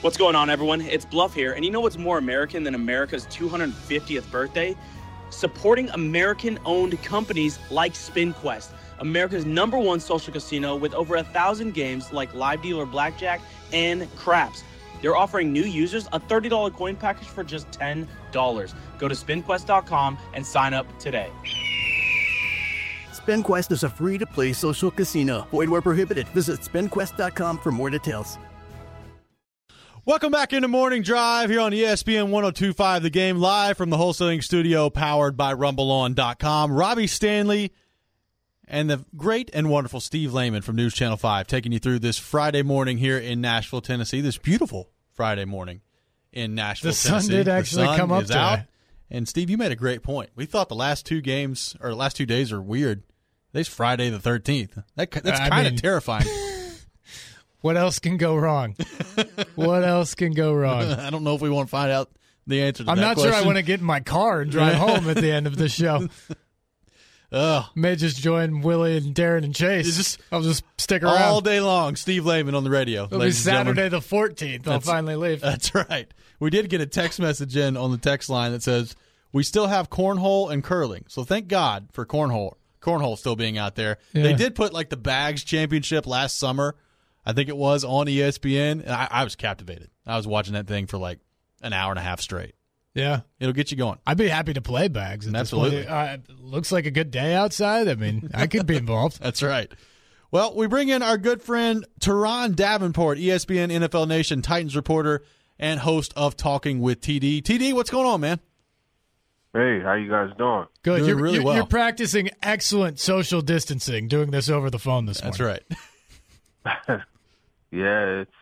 What's going on, everyone? It's Bluff here, and you know what's more American than America's 250th birthday? Supporting American-owned companies like SpinQuest, America's #1 social casino with over 1,000 games like Live Dealer Blackjack and Craps. They're offering new users a $30 coin package for just $10. Go to SpinQuest.com and sign up today. SpinQuest is a free-to-play social casino. Void where prohibited. Visit SpinQuest.com for more details. Welcome back into Morning Drive here on ESPN 102.5 The Game, live from the wholesaling studio powered by RumbleOn.com. Robbie Stanley and the great and wonderful Steve Lehman from News Channel 5 taking you through this Friday morning here in Nashville, Tennessee. This beautiful Friday morning in Nashville, Tennessee. The sun did actually come up today. Out. And Steve, you made a great point. We thought the last 2 games or last 2 days are weird. Today's Friday the 13th. That's kind of terrifying. What else can go wrong? What else can go wrong? I don't know if we want to find out the answer to I'm that not question. sure I want to get in my car and drive home at the end of the show. May just join Willie and Darren and Chase. I'll just stick around. All day long, Steve Lehman on the radio. It'll be Saturday the 14th. I'll finally leave. That's right. We did get a text message in on the text line that says, we still have cornhole and curling. So thank God for cornhole still being out there. Yeah. They did put like the Bags Championship last summer, I think it was, on ESPN. And I was captivated. I was watching that thing for like an hour and a half straight. Yeah. It'll get you going. I'd be happy to play Bags. Absolutely. Looks like a good day outside. I mean, I could be involved. That's right. Well, we bring in our good friend Teron Davenport, ESPN NFL Nation Titans reporter and host of Talking with TD. TD, what's going on, man? Hey, how you guys doing? Good. Doing really well. You're practicing excellent social distancing, doing this over the phone this morning. That's right. Yeah, it's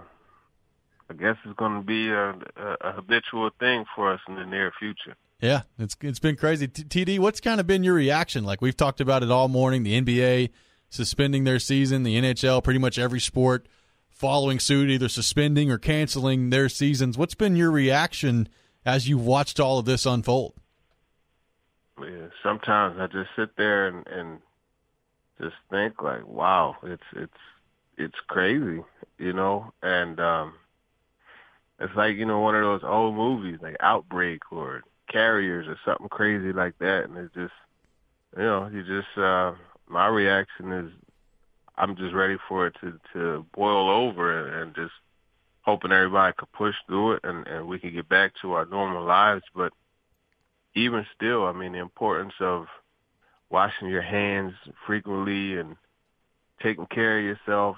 I guess it's going to be a habitual thing for us in the near future. Yeah, it's been crazy. TD, what's kind of been your reaction? Like, we've talked about it all morning, the NBA suspending their season, the NHL, pretty much every sport following suit, either suspending or canceling their seasons. What's been your reaction as you've watched all of this unfold? Yeah, sometimes I just sit there and just think like, wow, it's crazy, you know, and it's like, you know, one of those old movies like Outbreak or Carriers or something crazy like that, and it's just, you know, my reaction is I'm just ready for it to boil over and just hoping everybody could push through it and we can get back to our normal lives. But even still, I mean, the importance of washing your hands frequently and taking care of yourself,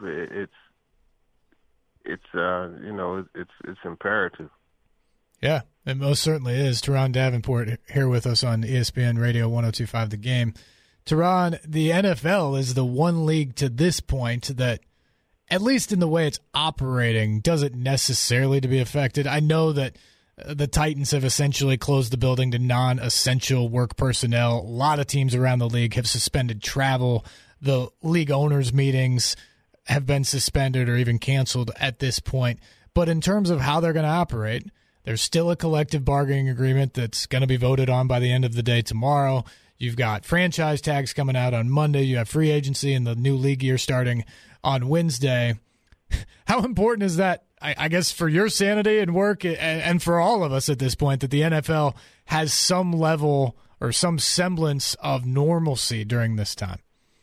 it's imperative. Yeah, it most certainly is. Teron Davenport here with us on ESPN Radio 102.5 The Game. Teron, the NFL is the one league to this point that, at least in the way it's operating, doesn't necessarily to be affected. I know that the Titans have essentially closed the building to non-essential work personnel. A lot of teams around the league have suspended travel. The league owners' meetings have been suspended or even canceled at this point. But in terms of how they're going to operate, there's still a collective bargaining agreement that's going to be voted on by the end of the day tomorrow. You've got franchise tags coming out on Monday. You have free agency and the new league year starting on Wednesday. How important is that, I guess, for your sanity and work and for all of us at this point, that the NFL has some level or some semblance of normalcy during this time?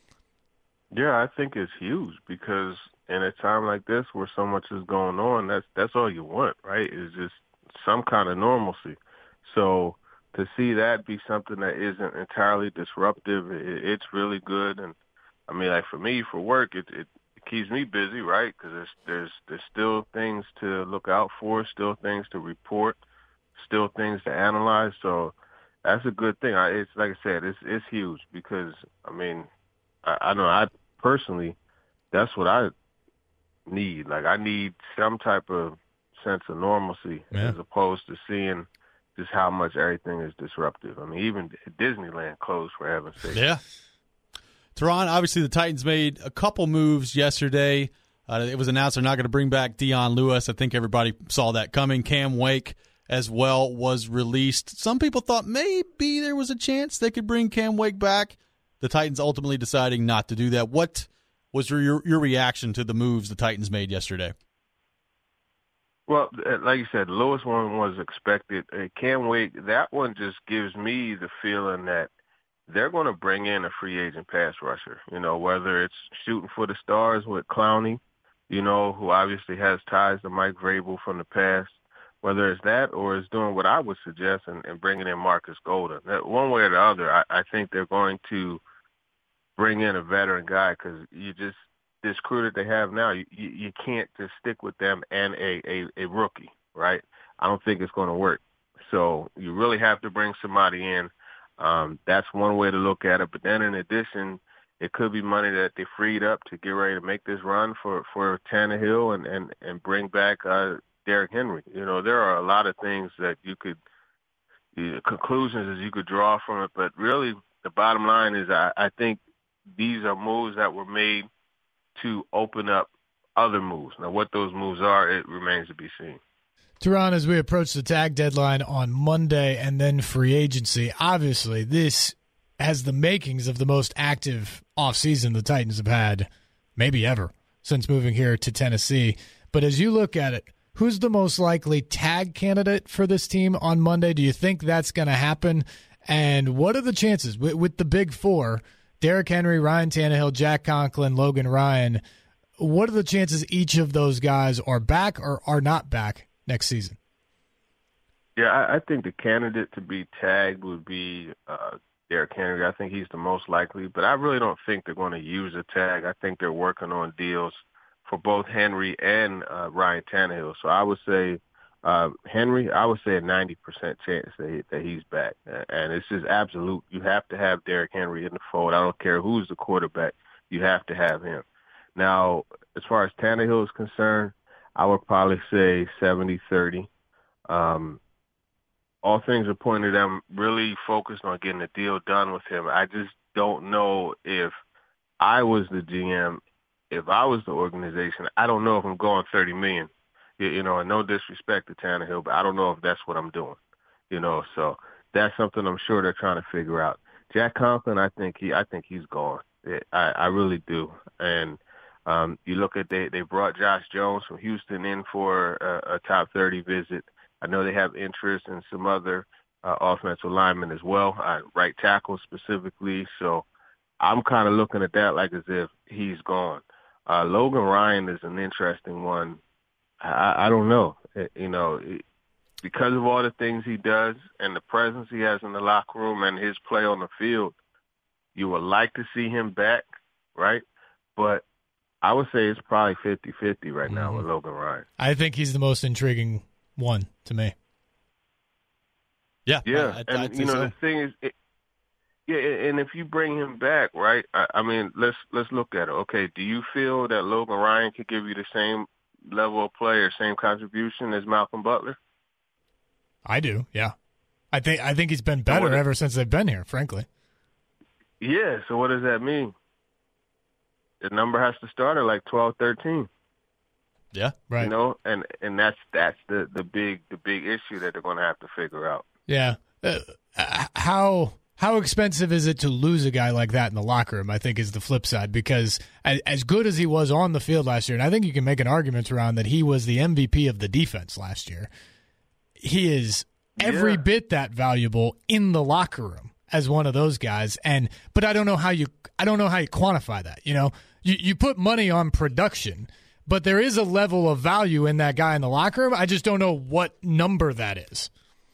Yeah, I think it's huge because in a time like this where so much is going on, that's all you want, right? Is just some kind of normalcy. So to see that be something that isn't entirely disruptive, it's really good. And I mean, like for me, for work, it keeps me busy, right? Because there's still things to look out for, still things to report, still things to analyze. So that's a good thing. It's like I said, it's huge because I mean, I know I personally, that's what I need. Like I need some type of sense of normalcy as opposed to seeing just how much everything is disruptive. I mean, even Disneyland closed, for heaven's sake. Yeah. Teron, obviously the Titans made a couple moves yesterday. It was announced they're not going to bring back Dion Lewis. I think everybody saw that coming. Cam Wake as well was released. Some people thought maybe there was a chance they could bring Cam Wake back. The Titans ultimately deciding not to do that. What was your reaction to the moves the Titans made yesterday? Well, like you said, the lowest one was expected. Cam Wake, that one just gives me the feeling that they're going to bring in a free agent pass rusher, whether it's shooting for the stars with Clowney, who obviously has ties to Mike Vrabel from the past, whether it's that or it's doing what I would suggest and bringing in Marcus Golden. One way or the other, I think they're going to bring in a veteran guy because this crew that they have now, you can't just stick with them and a rookie, right? I don't think it's going to work. So you really have to bring somebody in. That's one way to look at it. But then in addition, it could be money that they freed up to get ready to make this run for Tannehill and bring back Derrick Henry. There are a lot of things that conclusions you could draw from it. But really, the bottom line is I think these are moves that were made to open up other moves. Now, what those moves are, it remains to be seen. Teron, as we approach the tag deadline on Monday and then free agency, obviously this has the makings of the most active offseason the Titans have had maybe ever since moving here to Tennessee. But as you look at it, who's the most likely tag candidate for this team on Monday? Do you think that's going to happen? And what are the chances with the big four, Derrick Henry, Ryan Tannehill, Jack Conklin, Logan Ryan, what are the chances each of those guys are back or are not back next season? Yeah, I think the candidate to be tagged would be Derrick Henry. I think he's the most likely, but I really don't think they're going to use a tag. I think they're working on deals for both Henry and Ryan Tannehill. So I would say Henry, I would say a 90% chance that he's back. And it's just absolute. You have to have Derrick Henry in the fold. I don't care who's the quarterback. You have to have him. Now, as far as Tannehill is concerned, I would probably say 70-30. All things are pointing to them really focused on getting the deal done with him. I just don't know if I was the GM, if I was the organization, I don't know if I'm going $30 million. And no disrespect to Tannehill, but I don't know if that's what I'm doing. So that's something I'm sure they're trying to figure out. Jack Conklin, I think he's gone. I really do. And you look at they brought Josh Jones from Houston in for a top 30 visit. I know they have interest in some other offensive linemen as well, right tackle specifically. So I'm kind of looking at that like as if he's gone. Logan Ryan is an interesting one. I don't know. Because of all the things he does and the presence he has in the locker room and his play on the field, you would like to see him back, right? But I would say it's probably 50-50 right now with Logan Ryan. I think he's the most intriguing one to me. Yeah. Yeah. And the thing is, and if you bring him back, right, I mean, let's look at it. Okay, do you feel that Logan Ryan could give you the same level of play or same contribution as Malcolm Butler? I do, yeah. I think he's been better ever since they've been here, frankly. Yeah, so what does that mean? The number has to start at like 12, 13. Yeah, right. And that's the big issue that they're going to have to figure out. Yeah. How expensive is it to lose a guy like that in the locker room, I think, is the flip side, because as good as he was on the field last year, and I think you can make an argument around that he was the MVP of the defense last year, he is every bit that valuable in the locker room as one of those guys. But I don't know how you quantify that. You put money on production, but there is a level of value in that guy in the locker room. I just don't know what number that is.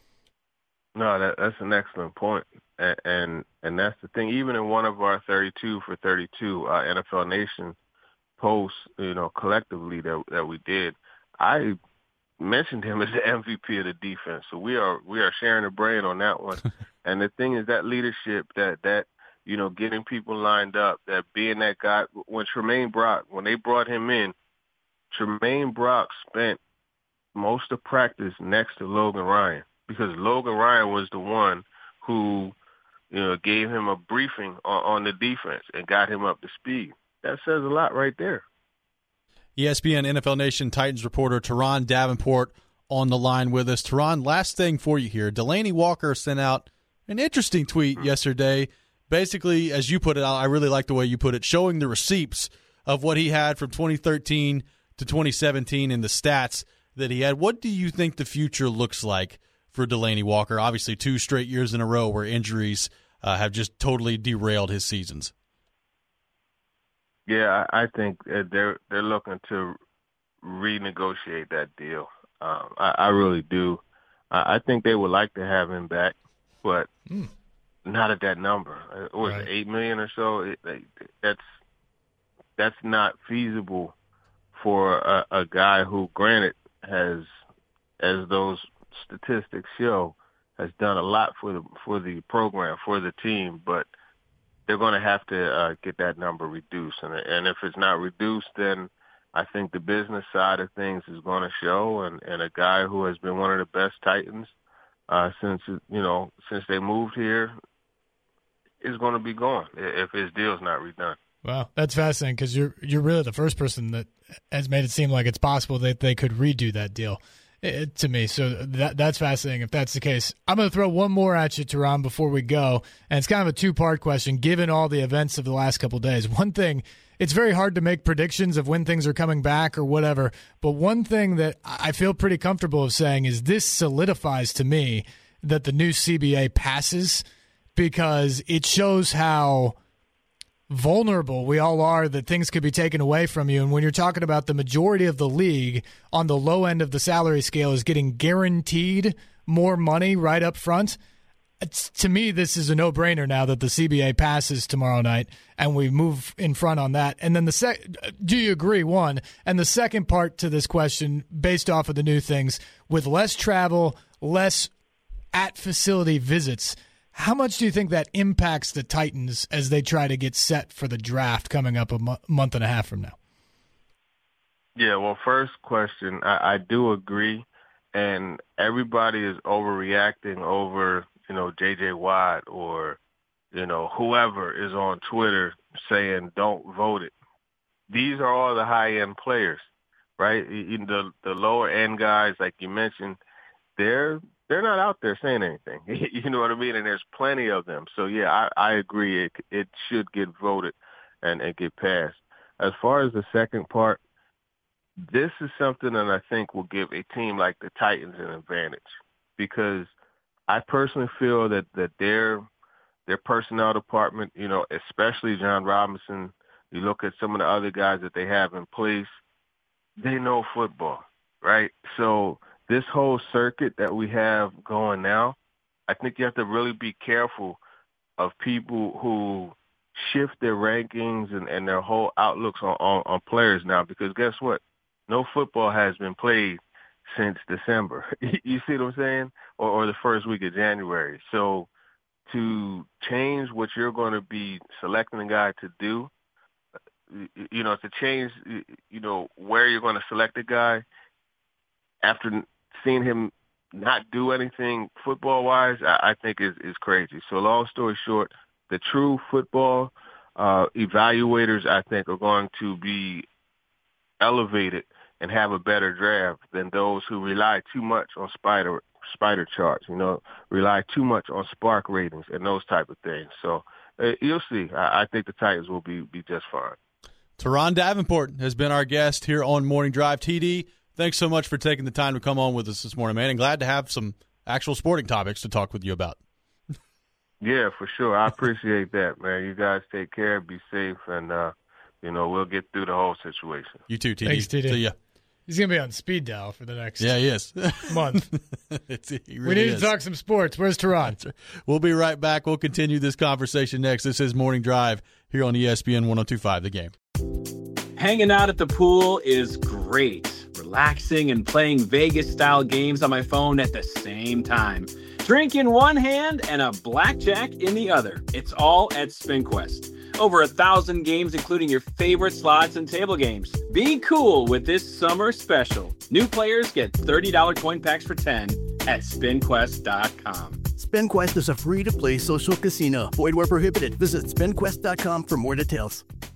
No, that's an excellent point. And that's the thing. Even in one of our 32 for 32 NFL Nation posts, collectively that we did, I mentioned him as the MVP of the defense. So we are sharing a brain on that one. And the thing is that leadership, that getting people lined up, that being that guy. When they brought him in, Tremaine Brock spent most of practice next to Logan Ryan, because Logan Ryan was the one who gave him a briefing on the defense and got him up to speed. That says a lot right there. ESPN NFL Nation Titans reporter Teron Davenport on the line with us. Teron, last thing for you here. Delanie Walker sent out an interesting tweet yesterday. Basically, as you put it, I really like the way you put it, showing the receipts of what he had from 2013 to 2017 in the stats that he had. What do you think the future looks like for Delanie Walker? Obviously, 2 straight years in a row where injuries have just totally derailed his seasons. Yeah, I think they're looking to renegotiate that deal. I really do. I think they would like to have him back, but not at that number. What was it, $8 million or so? That's not feasible for a guy who, granted, has, as those statistics show, has done a lot for the program, for the team, but they're going to have to get that number reduced. And if it's not reduced, then I think the business side of things is going to show. And a guy who has been one of the best Titans since they moved here is going to be gone if his deal's not redone. Wow, that's fascinating because you're really the first person that has made it seem like it's possible that they could redo that deal. To me, so that's fascinating if that's the case. I'm going to throw one more at you, Teron, before we go, and it's kind of a 2-part question given all the events of the last couple of days. One thing, it's very hard to make predictions of when things are coming back or whatever, but one thing that I feel pretty comfortable of saying is this solidifies to me that the new CBA passes, because it shows how vulnerable we all are that things could be taken away from you. And when you're talking about the majority of the league on the low end of the salary scale is getting guaranteed more money right up front, to me, this is a no-brainer now that the CBA passes tomorrow night and we move in front on that. And then do you agree, one? And the second part to this question, based off of the new things, with less travel, less at-facility visits, how much do you think that impacts the Titans as they try to get set for the draft coming up a month and a half from now? Yeah, well, first question, I do agree, and everybody is overreacting over, J.J. Watt or, whoever is on Twitter saying don't vote it. These are all the high-end players, right? The lower-end guys, like you mentioned, they're not out there saying anything. You know what I mean? And there's plenty of them. So, yeah, I agree. It should get voted and get passed. As far as the second part, this is something that I think will give a team like the Titans an advantage, because I personally feel that their personnel department, especially John Robinson, you look at some of the other guys that they have in place, they know football, right? So this whole circuit that we have going now, I think you have to really be careful of people who shift their rankings and their whole outlooks on players now, because guess what? No football has been played since December. You see what I'm saying? Or the first week of January. So to change what you're going to be selecting a guy to do, to change, where you're going to select a guy after seeing him not do anything football-wise, I think is crazy. So long story short, the true football evaluators, I think, are going to be elevated and have a better draft than those who rely too much on spider charts, rely too much on spark ratings and those type of things. So you'll see. I think the Titans will be just fine. Teron Davenport has been our guest here on Morning Drive. TD, thanks so much for taking the time to come on with us this morning, man, and glad to have some actual sporting topics to talk with you about. Yeah, for sure. I appreciate that, man. You guys take care, be safe, and, we'll get through the whole situation. You too, TD. Thanks, TD. See ya. He's going to be on speed dial for the next he is. month. He really we need is. to talk some sports. Where's Teron? We'll be right back. We'll continue this conversation next. This is Morning Drive here on ESPN 102.5 The Game. Hanging out at the pool is great. Relaxing and playing Vegas-style games on my phone at the same time. Drink in one hand and a blackjack in the other. It's all at SpinQuest. Over 1,000 games, including your favorite slots and table games. Be cool with this summer special. New players get $30 coin packs for 10 at SpinQuest.com. SpinQuest is a free-to-play social casino. Void where prohibited. Visit SpinQuest.com for more details.